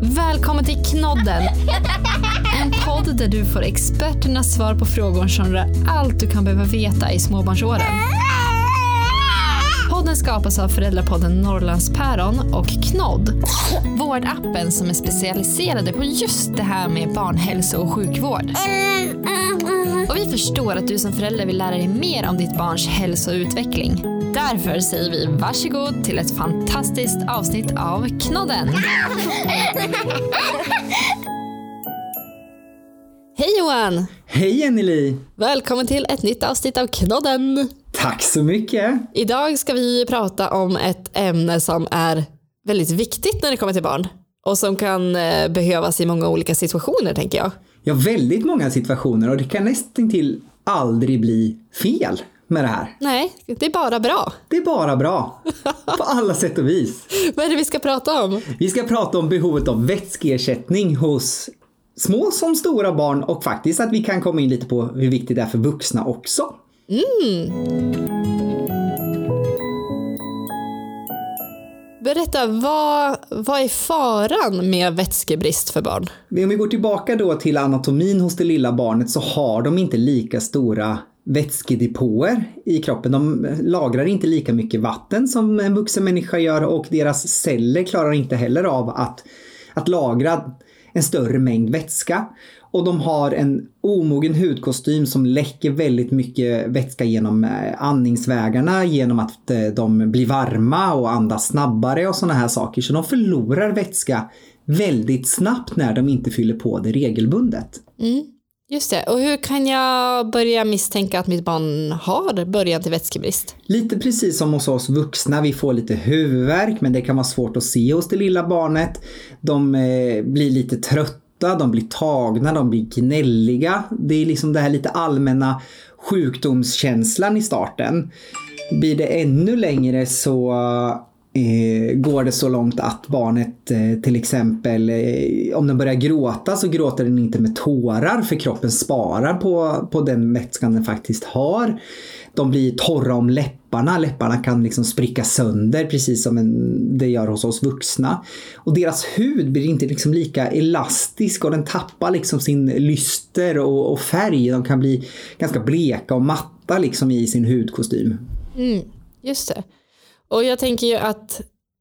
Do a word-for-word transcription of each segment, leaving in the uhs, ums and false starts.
Välkommen till Knodden. En podd där du får experternas svar på frågor som rör allt du kan behöva veta i småbarnsåren. Podden skapas av föräldrapodden Norrlandspäron och Knodd, vårdappen som är specialiserade på just det här med barnhälso- och sjukvård. Och vi förstår att du som förälder vill lära dig mer om ditt barns hälso- och utveckling. Därför säger vi varsågod till ett fantastiskt avsnitt av Knodden. Hej Johan! Hej Anneli! Välkommen till ett nytt avsnitt av Knodden. Tack så mycket! Idag ska vi prata om ett ämne som är väldigt viktigt när det kommer till barn. Och som kan behövas i många olika situationer, tänker jag. Ja, väldigt många situationer, och det kan nästan till aldrig bli fel med det här. Nej, det är bara bra. Det är bara bra. På alla sätt och vis. Vad är det vi ska prata om? Vi ska prata om behovet av vätskeersättning hos små som stora barn, och faktiskt att vi kan komma in lite på hur viktigt det är för vuxna också. Mm. Berätta, vad, vad är faran med vätskebrist för barn? Om vi går tillbaka då till anatomin hos det lilla barnet, så har de inte lika stora vätskedepåer i kroppen. De lagrar inte lika mycket vatten som en vuxen människa gör, och deras celler klarar inte heller av att, att lagra en större mängd vätska. Och de har en omogen hudkostym som läcker väldigt mycket vätska genom andningsvägarna, genom att de blir varma och andas snabbare och sådana här saker. Så de förlorar vätska väldigt snabbt när de inte fyller på det regelbundet. Mm, just det. Och hur kan jag börja misstänka att mitt barn har början till vätskebrist? Lite precis som hos oss vuxna. Vi får lite huvudvärk, men det kan vara svårt att se hos det lilla barnet. De eh, blir lite trötta. De blir tagna, de blir gnälliga. Det är liksom det här lite allmänna sjukdomskänslan i starten. Blir det ännu längre så eh, går det så långt att barnet eh, till exempel, eh, om den börjar gråta så gråter den inte med tårar, för kroppen sparar på, på den vätskan den faktiskt har. De blir torra om läpparna. Läpparna kan liksom spricka sönder, precis som en, det gör hos oss vuxna. Och deras hud blir inte liksom lika elastisk, och den tappar liksom sin lyster och, och färg. De kan bli ganska bleka och matta liksom i sin hudkostym. Mm, just det. Och jag tänker ju att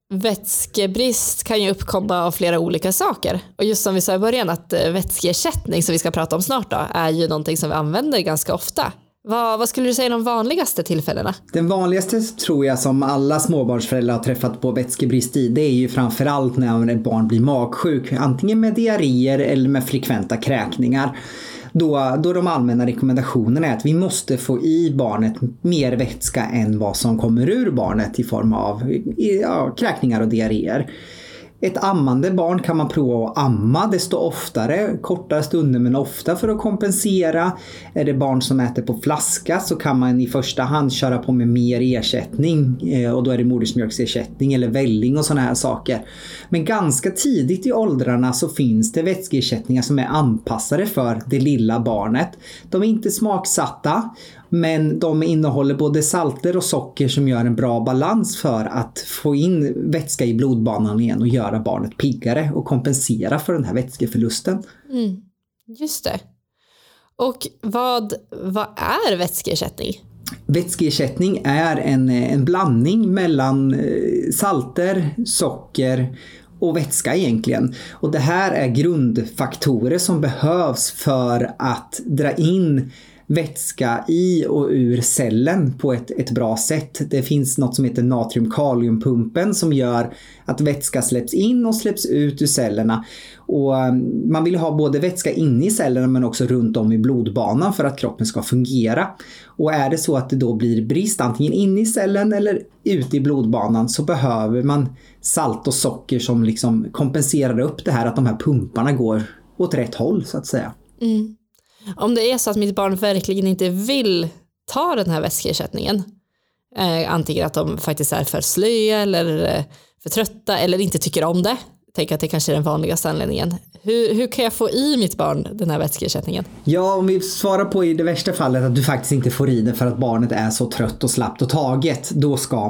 vätskebrist kan ju uppkomma av flera olika saker. Och just som vi sa i början, att vätskeersättning, som vi ska prata om snart då, är ju någonting som vi använder ganska ofta. Vad, vad skulle du säga är de vanligaste tillfällena? Den vanligaste tror jag som alla småbarnsföräldrar har träffat på vätskebrist i, det är ju framförallt när ett barn blir magsjuk. Antingen med diarréer eller med frekventa kräkningar. Då, då de allmänna rekommendationerna är att vi måste få i barnet mer vätska än vad som kommer ur barnet i form av ja, kräkningar och diarréer. Ett ammande barn kan man prova att amma desto oftare, kortare stunder men ofta, för att kompensera. Är det barn som äter på flaska så kan man i första hand köra på med mer ersättning, och då är det modersmjölksersättning eller välling och sådana här saker. Men ganska tidigt i åldrarna så finns det vätskeersättningar som är anpassade för det lilla barnet. De är inte smaksatta, men de innehåller både salter och socker som gör en bra balans för att få in vätska i blodbanan igen och göra barnet piggare och kompensera för den här vätskeförlusten. Mm, just det. Och vad, vad är vätskeersättning? Vätskeersättning är en, en blandning mellan salter, socker och vätska egentligen. Och det här är grundfaktorer som behövs för att dra in vätska i och ur cellen på ett, ett bra sätt. Det finns något som heter natrium-kaliumpumpen som gör att vätska släpps in och släpps ut ur cellerna. Och man vill ha både vätska inne i cellerna men också runt om i blodbanan för att kroppen ska fungera. Och är det så att det då blir brist antingen inne i cellen eller ute i blodbanan, så behöver man salt och socker som liksom kompenserar upp det här, att de här pumparna går åt rätt håll så att säga. Mm. Om det är så att mitt barn verkligen inte vill ta den här vätskeersättningen, eh, antingen att de faktiskt är för slöa eller eh, för trötta eller inte tycker om det, tänker att det kanske är den vanligaste anledningen. Hur, hur kan jag få i mitt barn den här vätskeersättningen? Ja, om vi svarar på i det värsta fallet att du faktiskt inte får i den för att barnet är så trött och slappt och taget, då ska man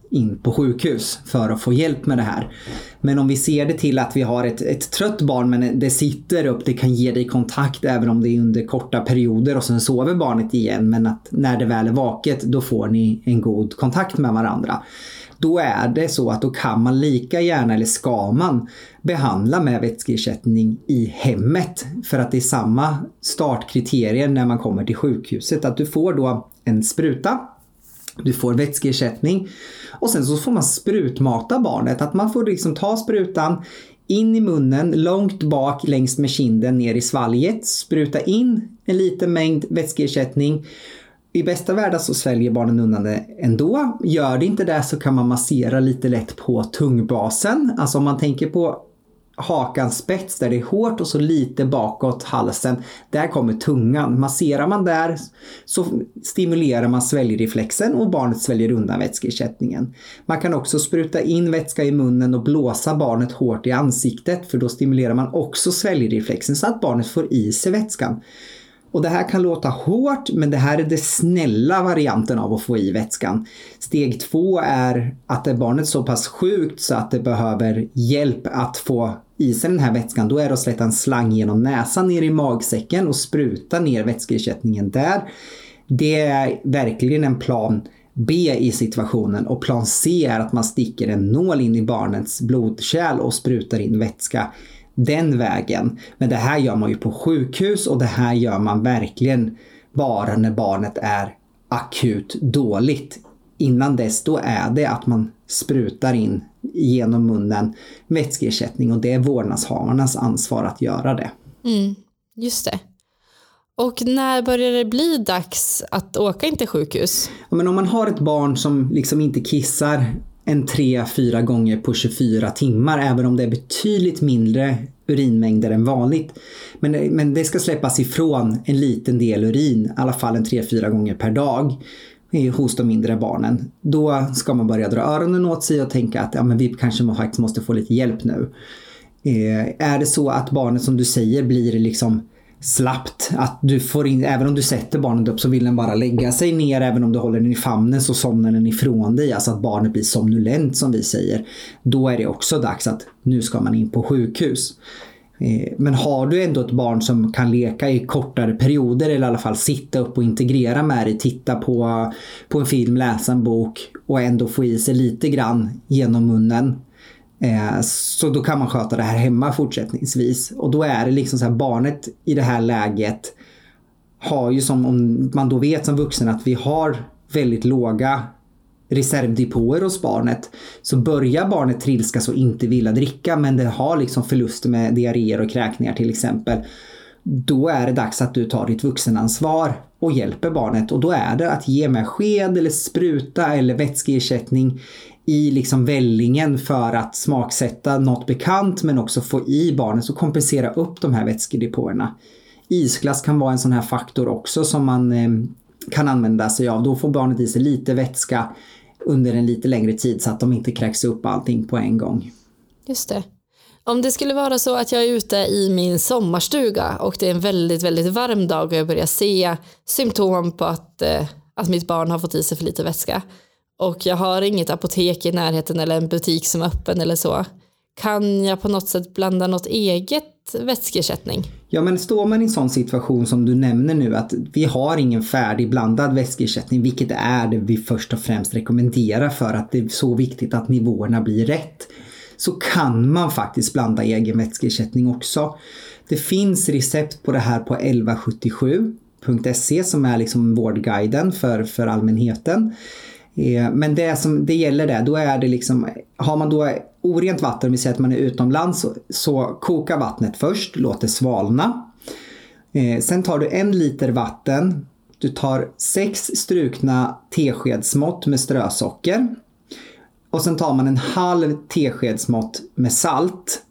in på sjukhus för att få hjälp med det här. Men om vi ser det till att vi har ett, ett trött barn men det sitter upp, det kan ge dig kontakt även om det är under korta perioder och sen sover barnet igen, men att när det väl är vaket då får ni en god kontakt med varandra. Då är det så att då kan man lika gärna eller ska man behandla med vätskeersättning i hemmet, för att det är samma startkriterier när man kommer till sjukhuset, att du får då en spruta, du får vätskeersättning och sen så får man sprutmata barnet, att man får liksom ta sprutan in i munnen, långt bak längs med kinden ner i svalget, spruta in en liten mängd vätskeersättning. I bästa världen så sväljer barnen undan det ändå. Gör det inte det så kan man massera lite lätt på tungbasen. Alltså om man tänker på hakans spets där det är hårt och så lite bakåt halsen. Där kommer tungan. Masserar man där så stimulerar man sväljreflexen och barnet sväljer undan vätskeersättningen. Man kan också spruta in vätska i munnen och blåsa barnet hårt i ansiktet, för då stimulerar man också sväljreflexen så att barnet får i sig vätskan. Och det här kan låta hårt, men det här är det snälla varianten av att få i vätskan. Steg två är att är barnet så pass sjukt så att det behöver hjälp att få i sig den här vätskan. Då är det att släta en slang genom näsan ner i magsäcken och spruta ner vätskeersättningen där. Det är verkligen en plan B i situationen, och plan C är att man sticker en nål in i barnets blodkärl och sprutar in vätska den vägen. Men det här gör man ju på sjukhus, och det här gör man verkligen bara när barnet är akut dåligt. Innan dess då är det att man sprutar in genom munnen vätskeersättning, och det är vårdnadshavarnas ansvar att göra det. Mm, just det. Och när börjar det bli dags att åka in till sjukhus? Ja, men om man har ett barn som liksom inte kissar en tre, fyra gånger på tjugofyra timmar, även om det är betydligt mindre urinmängder än vanligt. Men, men det ska släppas ifrån en liten del urin, i alla fall en tre, fyra gånger per dag hos de mindre barnen. Då ska man börja dra öronen åt sig och tänka att ja, men vi kanske må, faktiskt måste få lite hjälp nu. Eh, är det så att barnet, som du säger, blir liksom slappt, att du får in, även om du sätter barnet upp så vill den bara lägga sig ner, även om du håller den i famnen så somnar den ifrån dig, alltså att barnet blir somnolent som vi säger, då är det också dags att nu ska man in på sjukhus. Men har du ändå ett barn som kan leka i kortare perioder, eller i alla fall sitta upp och integrera med dig, titta på, på en film, läsa en bok och ändå få i sig lite grann genom munnen, så då kan man sköta det här hemma fortsättningsvis. Och då är det liksom så här, barnet i det här läget har ju, som om man då vet som vuxen att vi har väldigt låga reservdepåer hos barnet, så börjar barnet trilskas och inte vilja dricka, men det har liksom förluster med diarréer och kräkningar till exempel, då är det dags att du tar ditt vuxenansvar och hjälper barnet. Och då är det att ge med sked eller spruta eller vätskeersättning i liksom vällingen för att smaksätta något bekant, men också få i barnet och kompensera upp de här vätskedepåerna. Isglass kan vara en sån här faktor också som man eh, kan använda sig av. Då får barnet i sig lite vätska under en lite längre tid så att de inte kräks upp allting på en gång. Just det. Om det skulle vara så att jag är ute i min sommarstuga och det är en väldigt, väldigt varm dag och jag börjar se symptom på att, eh, att mitt barn har fått i sig för lite vätska, och jag har inget apotek i närheten eller en butik som är öppen eller så, kan jag på något sätt blanda något eget vätskeersättning? Ja, men står man i en sån situation som du nämner nu, att vi har ingen färdig blandad vätskeersättning, vilket är det vi först och främst rekommenderar för att det är så viktigt att nivåerna blir rätt, så kan man faktiskt blanda egen vätskeersättning också. Det finns recept på det här på elva sjuttiosju punkt se som är liksom vårdguiden för, för allmänheten. Men det som det gäller där, då är det liksom, har man då orent vatten, vi säger att man är utomlands, så, så koka vattnet först, låt det svalna. Eh, sen tar du en liter vatten, du tar sex strukna teskedsmått med strösocker, och sen tar man en halv teskedsmått med salt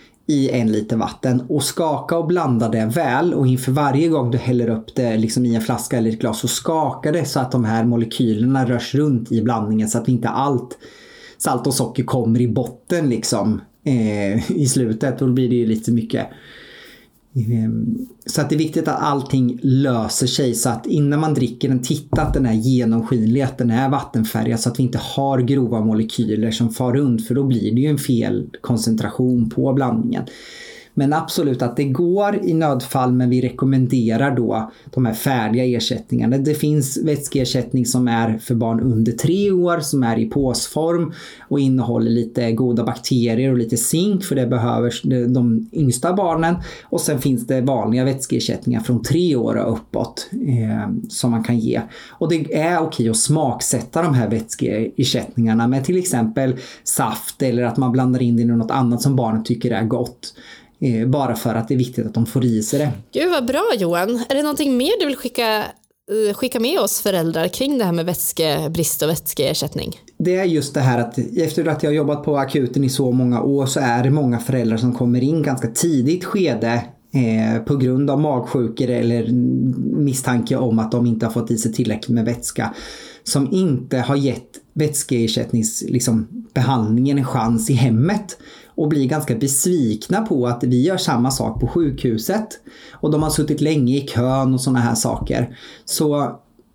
i en liter vatten och skaka och blanda det väl, och inför varje gång du häller upp det liksom i en flaska eller ett glas, så skaka det så att de här molekylerna rörs runt i blandningen, så att inte allt salt och socker kommer i botten liksom eh, i slutet, och då blir det ju lite mycket Så att det är viktigt att allting löser sig, så att innan man dricker den, titta att den är genomskinlig, att den är vattenfärgad, så att vi inte har grova molekyler som far runt, för då blir det ju en fel koncentration på blandningen. Men absolut att det går i nödfall, men vi rekommenderar då de här färdiga ersättningarna. Det finns vätskeersättning som är för barn under tre år, som är i påsform och innehåller lite goda bakterier och lite zink, för det behöver de yngsta barnen. Och sen finns det vanliga vätskeersättningar från tre år och uppåt eh, som man kan ge. Och det är okej att smaksätta de här vätskeersättningarna med till exempel saft, eller att man blandar in det i något annat som barnet tycker är gott. Bara för att det är viktigt att de får i sig det. Gud vad bra, Johan. Är det någonting mer du vill skicka, skicka med oss föräldrar kring det här med vätskebrist och vätskeersättning? Det är just det här att efter att jag har jobbat på akuten i så många år, så är det många föräldrar som kommer in ganska tidigt skede eh, på grund av magsjukor eller misstanke om att de inte har fått i sig tillräckligt med vätska, som inte har gett vätskeersättnings liksom, behandlingen en chans i hemmet. Och blir ganska besvikna på att vi gör samma sak på sjukhuset. Och de har suttit länge i kön och såna här saker. Så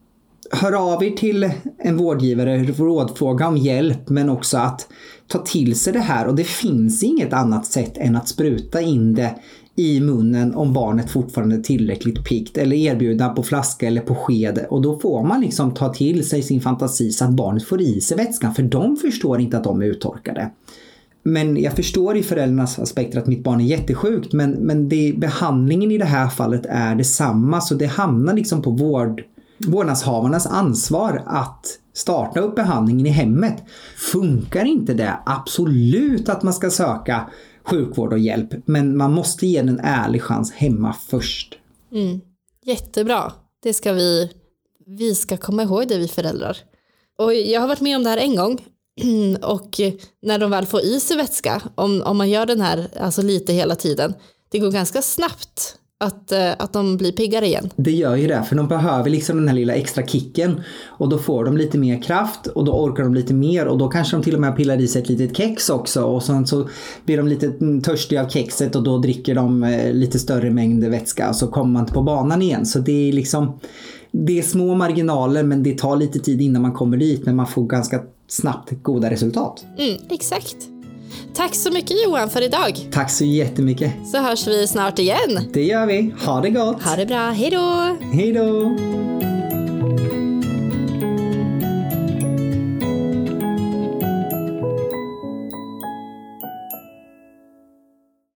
hör av er till en vårdgivare, rådfråga om hjälp, men också att ta till sig det här. Och det finns inget annat sätt än att spruta in det i munnen om barnet fortfarande är tillräckligt piggt, eller erbjuda på flaska eller på sked. Och då får man liksom ta till sig sin fantasi så att barnet får i sig vätskan, för de förstår inte att de är uttorkade. Men jag förstår i föräldrarnas aspekter att mitt barn är jättesjukt, men, men det, behandlingen i det här fallet är detsamma, så det hamnar liksom på vård, vårdnadshavarnas ansvar att starta upp behandlingen i hemmet. Funkar inte det, absolut att man ska söka sjukvård och hjälp, men man måste ge en ärlig chans hemma först. Mm. Jättebra, det ska vi, vi ska komma ihåg det, vi föräldrar. Och jag har varit med om det här en gång. Och när de väl får i sig vätska, om, om man gör den här alltså lite hela tiden, det går ganska snabbt att, att de blir piggare igen. Det gör ju det, för de behöver liksom den här lilla extra kicken, och då får de lite mer kraft och då orkar de lite mer, och då kanske de till och med pillar i sig ett litet kex också, och sen så blir de lite törstiga av kexet och då dricker de lite större mängd vätska, och så kommer man inte på banan igen. Så det är liksom, det är små marginaler, men det tar lite tid innan man kommer dit, men man får ganska snabbt goda resultat. Mm, exakt. Tack så mycket, Johan, för idag. Tack så jättemycket. Så hörs vi snart igen. Det gör vi. Ha det gott. Ha det bra. Hej då. Hej då.